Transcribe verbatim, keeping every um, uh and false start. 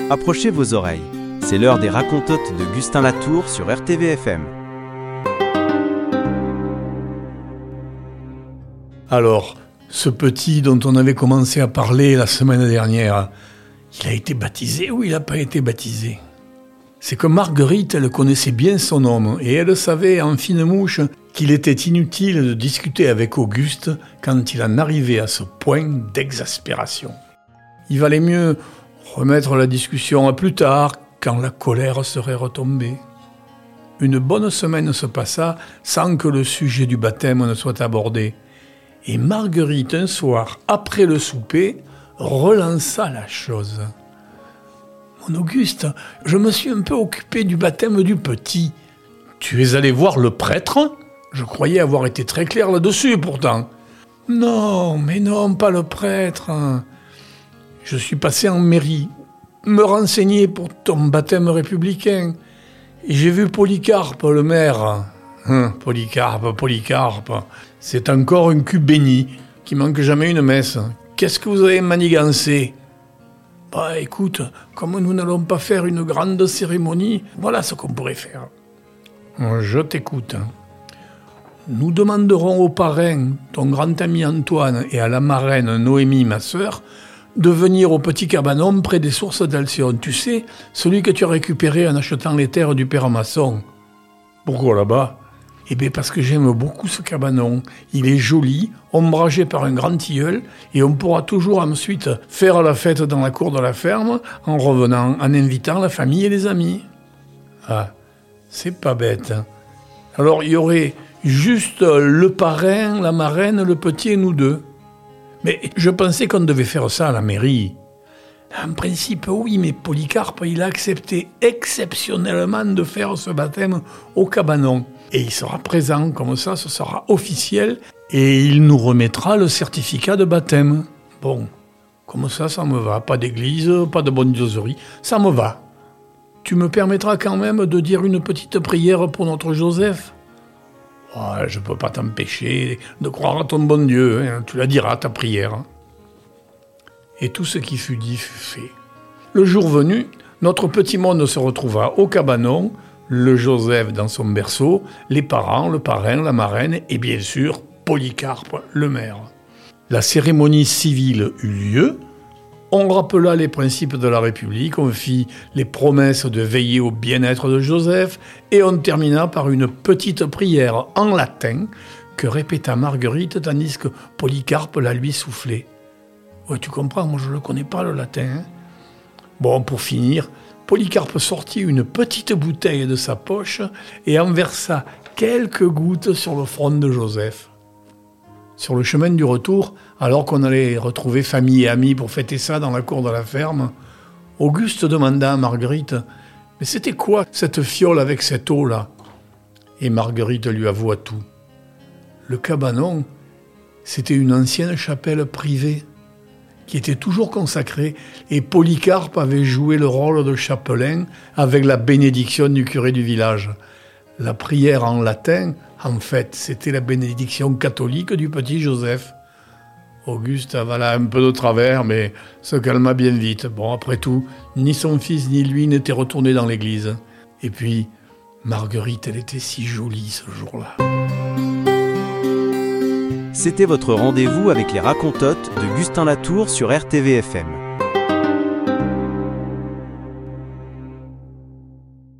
Approchez vos oreilles. C'est l'heure des racontotes de Gustin Latour sur R T V F M. Alors, ce petit dont on avait commencé à parler la semaine dernière, il a été baptisé ou il n'a pas été baptisé ? C'est que Marguerite, elle connaissait bien son homme et elle savait en fine mouche qu'il était inutile de discuter avec Auguste quand il en arrivait à ce point d'exaspération. Il valait mieux remettre la discussion à plus tard, quand la colère serait retombée. Une bonne semaine se passa sans que le sujet du baptême ne soit abordé. Et Marguerite, un soir, après le souper, relança la chose. « Mon Auguste, je me suis un peu occupé du baptême du petit. »« Tu es allé voir le prêtre ? Je croyais avoir été très clair là-dessus, pourtant. »« Non, mais non, pas le prêtre. Je suis passé en mairie, me renseigner pour ton baptême républicain. Et j'ai vu Polycarpe, le maire. Hum, Polycarpe, Polycarpe, c'est encore un cul béni qui manque jamais une messe. Qu'est-ce que vous avez manigancé ? Bah écoute, comme nous n'allons pas faire une grande cérémonie, voilà ce qu'on pourrait faire. Je t'écoute. Nous demanderons au parrain, ton grand ami Antoine, et à la marraine Noémie, ma sœur, de venir au petit cabanon près des sources d'Alcyone. Tu sais, celui que tu as récupéré en achetant les terres du père Masson. Pourquoi là-bas ? Eh bien parce que j'aime beaucoup ce cabanon. Il est joli, ombragé par un grand tilleul, et on pourra toujours ensuite faire la fête dans la cour de la ferme en revenant, en invitant la famille et les amis. Ah, c'est pas bête. Alors il y aurait juste le parrain, la marraine, le petit et nous deux. Mais je pensais qu'on devait faire ça à la mairie. En principe, oui, mais Polycarpe, il a accepté exceptionnellement de faire ce baptême au cabanon. Et il sera présent, comme ça, ce sera officiel, et il nous remettra le certificat de baptême. Bon, comme ça, ça me va. Pas d'église, pas de bonne dioserie, ça me va. Tu me permettras quand même de dire une petite prière pour notre Joseph ? Oh, je ne peux pas t'empêcher de croire à ton bon Dieu, hein. Tu la diras, ta prière. Et tout ce qui fut dit fut fait. Le jour venu, notre petit monde se retrouva au cabanon, le Joseph dans son berceau, les parents, le parrain, la marraine et bien sûr Polycarpe, le maire. La cérémonie civile eut lieu, on rappela les principes de la République, on fit les promesses de veiller au bien-être de Joseph et on termina par une petite prière en latin que répéta Marguerite tandis que Polycarpe la lui soufflait. Ouais, tu comprends, moi je ne le connais pas le latin. Hein. Bon, pour finir, Polycarpe sortit une petite bouteille de sa poche et en versa quelques gouttes sur le front de Joseph. Sur le chemin du retour, alors qu'on allait retrouver famille et amis pour fêter ça dans la cour de la ferme, Auguste demanda à Marguerite « Mais c'était quoi cette fiole avec cette eau-là » Et Marguerite lui avoua tout. Le cabanon, c'était une ancienne chapelle privée qui était toujours consacrée et Polycarpe avait joué le rôle de chapelain avec la bénédiction du curé du village. La prière en latin, en fait, c'était la bénédiction catholique du petit Joseph. Auguste avala un peu de travers, mais se calma bien vite. Bon, après tout, ni son fils ni lui n'étaient retournés dans l'église. Et puis, Marguerite, elle était si jolie ce jour-là. C'était votre rendez-vous avec les racontotes de Gustin Latour sur R T V F M.